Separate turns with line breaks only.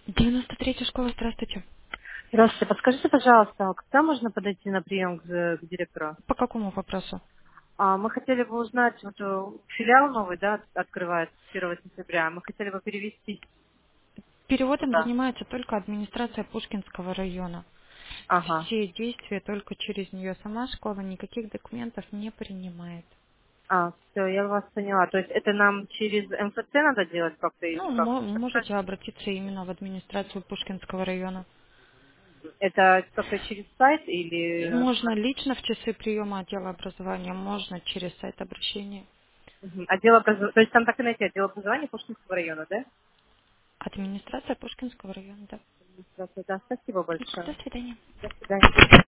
93-я школа, здравствуйте.
Здравствуйте. Подскажите, пожалуйста, когда можно подойти на прием к директору?
По какому вопросу?
Мы хотели бы узнать, вот филиал новый, да, открывается с 1 сентября. Мы хотели бы перевести
Переводом
туда.
занимается только администрация Пушкинского района.
Ага.
Все действия только через нее. Сама школа никаких документов не принимает.
Все, я вас поняла. То есть это нам через МФЦ надо делать как-то или
Ну,
как?
можете обратиться именно в администрацию Пушкинского района.
Это как-то через сайт или...
Можно лично в часы приема отдела образования, можно через сайт обращения.
Отдел образования, то есть там так и найти отдел образования Пушкинского района, да?
Администрация Пушкинского района, да.
Здравствуйте, да, спасибо
До
большое.
свидания.
До свидания.